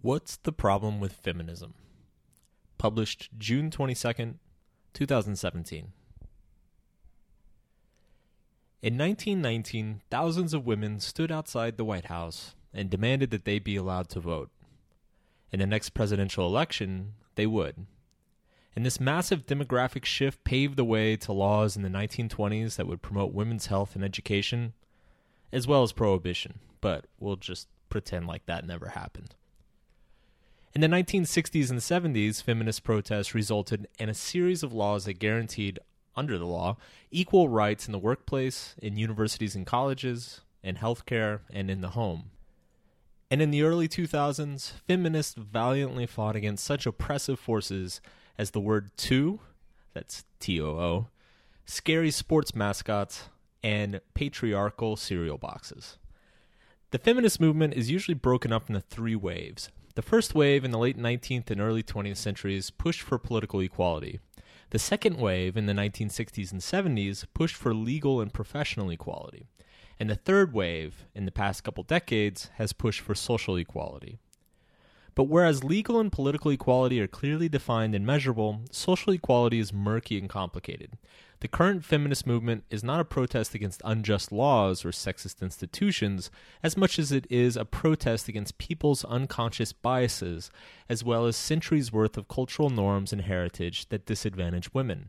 What's the Problem with Feminism? Published June 22nd, 2017. In 1919, thousands of women stood outside the White House and demanded that they be allowed to vote. In the next presidential election, they would. And this massive demographic shift paved the way to laws in the 1920s that would promote women's health and education, as well as prohibition, but we'll just pretend like that never happened. In the 1960s and 70s, feminist protests resulted in a series of laws that guaranteed, under the law, equal rights in the workplace, in universities and colleges, in healthcare, and in the home. And in the early 2000s, feminists valiantly fought against such oppressive forces as the word "too," that's T-O-O, scary sports mascots, and patriarchal cereal boxes. The feminist movement is usually broken up into three waves. The first wave in the late 19th and early 20th centuries pushed for political equality. The second wave in the 1960s and 70s pushed for legal and professional equality. And the third wave in the past couple decades has pushed for social equality. But whereas legal and political equality are clearly defined and measurable, social equality is murky and complicated. The current feminist movement is not a protest against unjust laws or sexist institutions as much as it is a protest against people's unconscious biases, as well as centuries' worth of cultural norms and heritage that disadvantage women.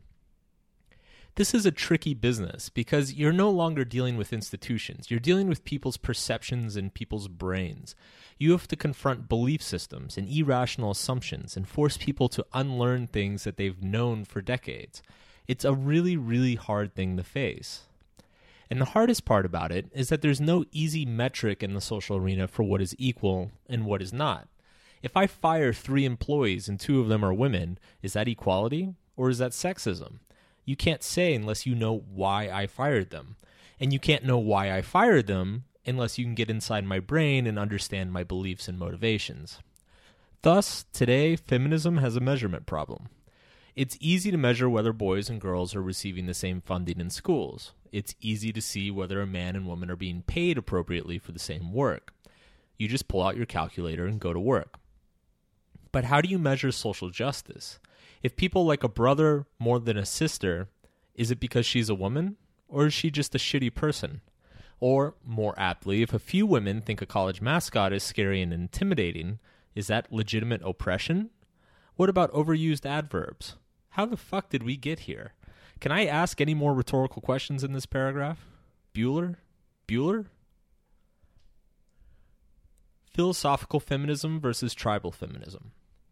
This is a tricky business because you're no longer dealing with institutions. You're dealing with people's perceptions and people's brains. You have to confront belief systems and irrational assumptions and force people to unlearn things that they've known for decades. It's a really, really hard thing to face. And the hardest part about it is that there's no easy metric in the social arena for what is equal and what is not. If I fire 3 employees and 2 of them are women, is that equality or is that sexism? You can't say unless you know why I fired them. And you can't know why I fired them unless you can get inside my brain and understand my beliefs and motivations. Thus, today, feminism has a measurement problem. It's easy to measure whether boys and girls are receiving the same funding in schools. It's easy to see whether a man and woman are being paid appropriately for the same work. You just pull out your calculator and go to work. But how do you measure social justice? If people like a brother more than a sister, is it because she's a woman, or is she just a shitty person? Or, more aptly, if a few women think a college mascot is scary and intimidating, is that legitimate oppression? What about overused adverbs? How the fuck did we get here? Can I ask any more rhetorical questions in this paragraph? Bueller? Philosophical feminism versus tribal feminism.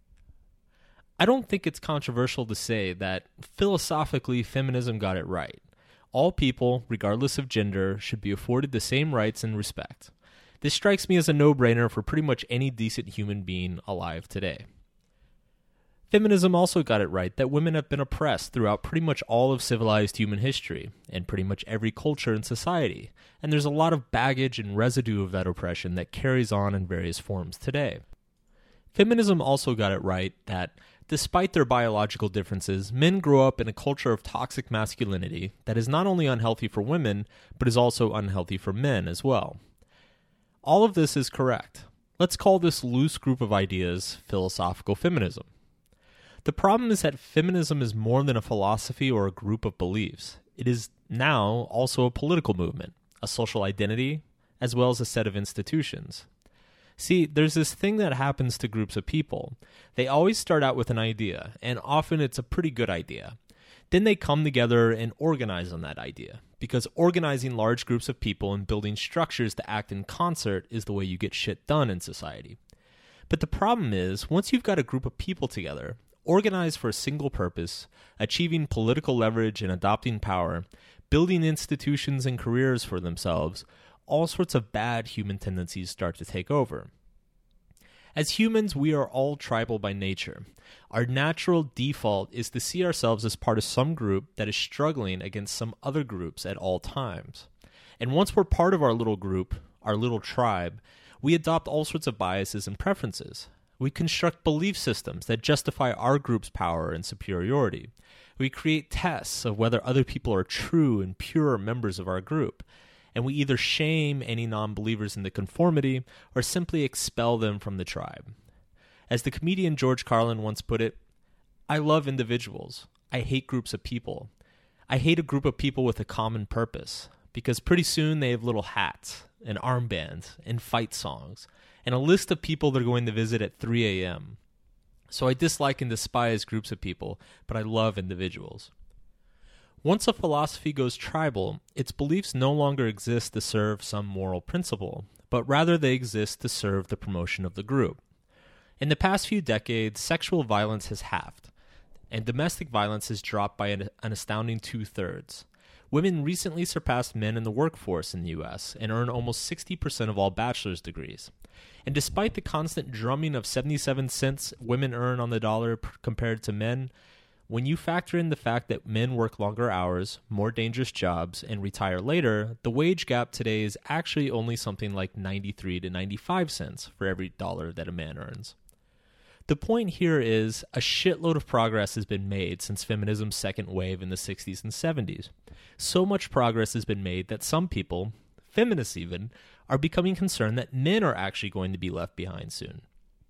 I don't think it's controversial to say that philosophically feminism got it right. All people, regardless of gender, should be afforded the same rights and respect. This strikes me as a no-brainer for pretty much any decent human being alive today. Feminism also got it right that women have been oppressed throughout pretty much all of civilized human history, and pretty much every culture and society, and there's a lot of baggage and residue of that oppression that carries on in various forms today. Feminism also got it right that, despite their biological differences, men grow up in a culture of toxic masculinity that is not only unhealthy for women, but is also unhealthy for men as well. All of this is correct. Let's call this loose group of ideas philosophical feminism. The problem is that feminism is more than a philosophy or a group of beliefs. It is now also a political movement, a social identity, as well as a set of institutions. See, there's this thing that happens to groups of people. They always start out with an idea, and often it's a pretty good idea. Then they come together and organize on that idea, because organizing large groups of people and building structures to act in concert is the way you get shit done in society. But the problem is, once you've got a group of people together, organized for a single purpose, achieving political leverage and adopting power, building institutions and careers for themselves, all sorts of bad human tendencies start to take over. As humans, we are all tribal by nature. Our natural default is to see ourselves as part of some group that is struggling against some other groups at all times. And once we're part of our little group, our little tribe, we adopt all sorts of biases and preferences. We construct belief systems that justify our group's power and superiority. We create tests of whether other people are true and pure members of our group. and we either shame any non-believers into conformity or simply expel them from the tribe. As the comedian George Carlin once put it, I love individuals. I hate groups of people. I hate a group of people with a common purpose, because pretty soon they have little hats and armbands and fight songs and a list of people they're going to visit at 3 a.m. So I dislike and despise groups of people, but I love individuals. Once a philosophy goes tribal, its beliefs no longer exist to serve some moral principle, but rather they exist to serve the promotion of the group. In the past few decades, sexual violence has halved, and domestic violence has dropped by an astounding 2/3. Women recently surpassed men in the workforce in the U.S. and earn almost 60% of all bachelor's degrees. And despite the constant drumming of 77 cents women earn on the dollar compared to men, when you factor in the fact that men work longer hours, more dangerous jobs, and retire later, the wage gap today is actually only something like 93 to 95 cents for every dollar that a man earns. The point here is a shitload of progress has been made since feminism's second wave in the 60s and 70s. So much progress has been made that some people, feminists even, are becoming concerned that men are actually going to be left behind soon.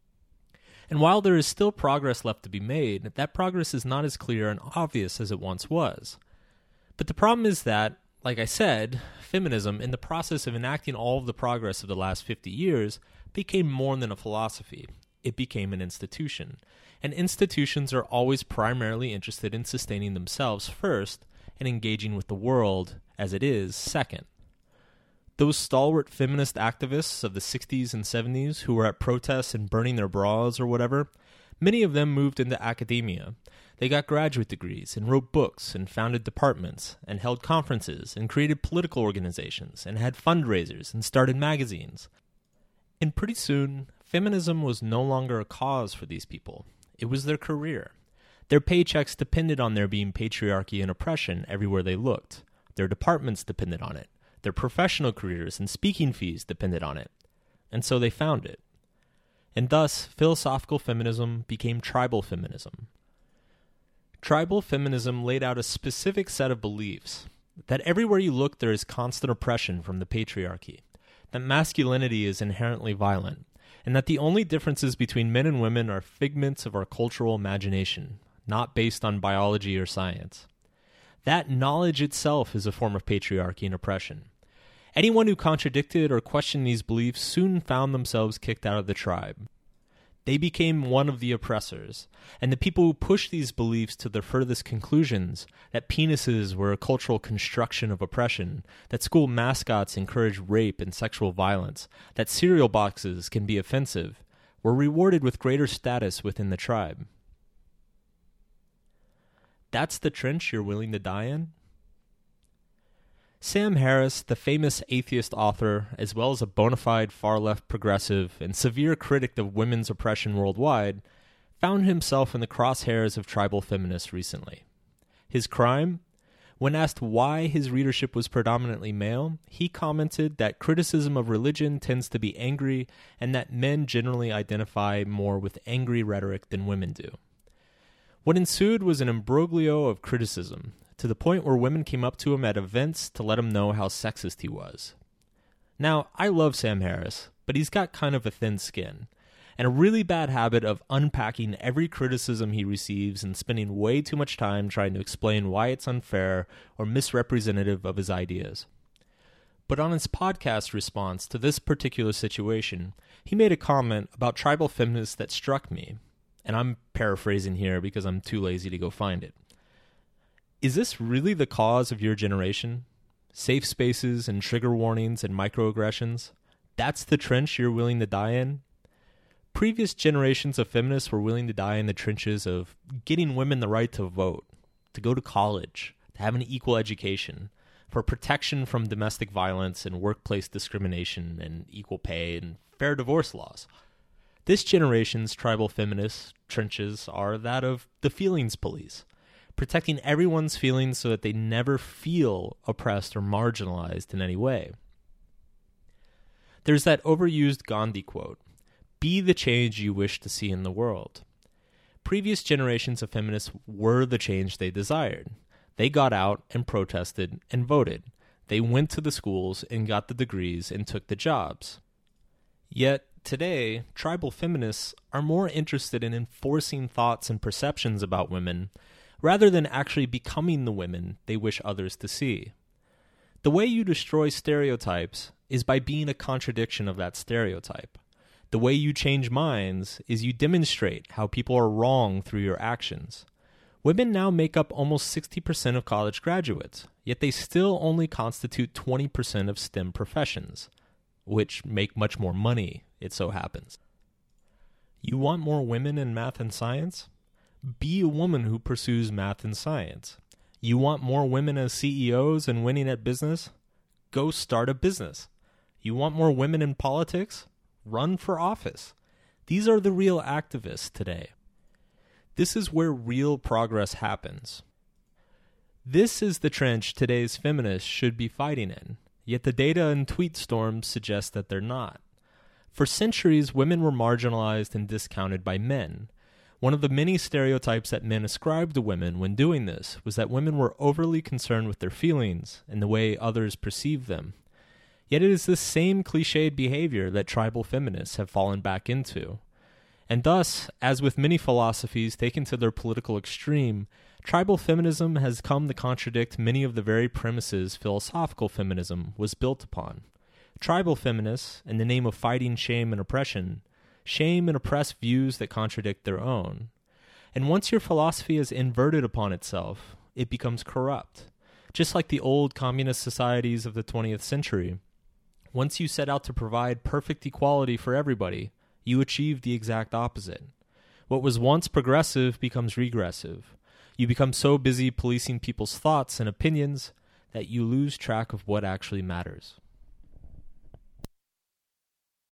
And while there is still progress left to be made, that progress is not as clear and obvious as it once was. But the problem is that, like I said, feminism, in the process of enacting all of the progress of the last 50 years, became more than a philosophy. It became an institution. And institutions are always primarily interested in sustaining themselves first and engaging with the world as it is second. Those stalwart feminist activists of the 60s and 70s who were at protests and burning their bras or whatever, many of them moved into academia. They got graduate degrees and wrote books and founded departments and held conferences and created political organizations and had fundraisers and started magazines. And pretty soon, feminism was no longer a cause for these people. It was their career. Their paychecks depended on there being patriarchy and oppression everywhere they looked. Their departments depended on it. Their professional careers and speaking fees depended on it. And so they found it. And thus, philosophical feminism became tribal feminism. Tribal feminism laid out a specific set of beliefs, that everywhere you look there is constant oppression from the patriarchy, that masculinity is inherently violent, and that the only differences between men and women are figments of our cultural imagination, not based on biology or science. That knowledge itself is a form of patriarchy and oppression. Anyone who contradicted or questioned these beliefs soon found themselves kicked out of the tribe. They became one of the oppressors, and the people who pushed these beliefs to their furthest conclusions, that penises were a cultural construction of oppression, that school mascots encouraged rape and sexual violence, that cereal boxes can be offensive, were rewarded with greater status within the tribe. That's the trench you're willing to die in? Sam Harris, the famous atheist author, as well as a bona fide far-left progressive and severe critic of women's oppression worldwide, found himself in the crosshairs of tribal feminists recently. His crime? When asked why his readership was predominantly male, he commented that criticism of religion tends to be angry and that men generally identify more with angry rhetoric than women do. What ensued was an imbroglio of criticism, to the point where women came up to him at events to let him know how sexist he was. Now, I love Sam Harris, but he's got kind of a thin skin, and a really bad habit of unpacking every criticism he receives and spending way too much time trying to explain why it's unfair or misrepresentative of his ideas. But on his podcast response to this particular situation, he made a comment about tribal feminists that struck me, and I'm paraphrasing here because I'm too lazy to go find it. Is this really the cause of your generation? Safe spaces and trigger warnings and microaggressions? That's the trench you're willing to die in? Previous generations of feminists were willing to die in the trenches of getting women the right to vote, to go to college, to have an equal education, for protection from domestic violence and workplace discrimination and equal pay and fair divorce laws. This generation's tribal feminist trenches are that of the feelings police, protecting everyone's feelings so that they never feel oppressed or marginalized in any way. There's that overused Gandhi quote, "Be the change you wish to see in the world." Previous generations of feminists were the change they desired. They got out and protested and voted. They went to the schools and got the degrees and took the jobs. Yet, today, tribal feminists are more interested in enforcing thoughts and perceptions about women rather than actually becoming the women they wish others to see. The way you destroy stereotypes is by being a contradiction of that stereotype. The way you change minds is you demonstrate how people are wrong through your actions. Women now make up almost 60% of college graduates, yet they still only constitute 20% of STEM professions, which make much more money, it so happens. You want more women in math and science? Be a woman who pursues math and science. You want more women as CEOs and winning at business? Go start a business. You want more women in politics? Run for office. These are the real activists today. This is where real progress happens. This is the trench today's feminists should be fighting in, yet the data and tweet storms suggest that they're not. For centuries, women were marginalized and discounted by men. One of the many stereotypes that men ascribed to women when doing this was that women were overly concerned with their feelings and the way others perceived them. Yet it is this same cliched behavior that tribal feminists have fallen back into. And thus, as with many philosophies taken to their political extreme, tribal feminism has come to contradict many of the very premises philosophical feminism was built upon. Tribal feminists, in the name of fighting shame and oppression, shame and oppress views that contradict their own. And once your philosophy is inverted upon itself, it becomes corrupt. Just like the old communist societies of the 20th century, once you set out to provide perfect equality for everybody, you achieve the exact opposite. What was once progressive becomes regressive. You become so busy policing people's thoughts and opinions that you lose track of what actually matters.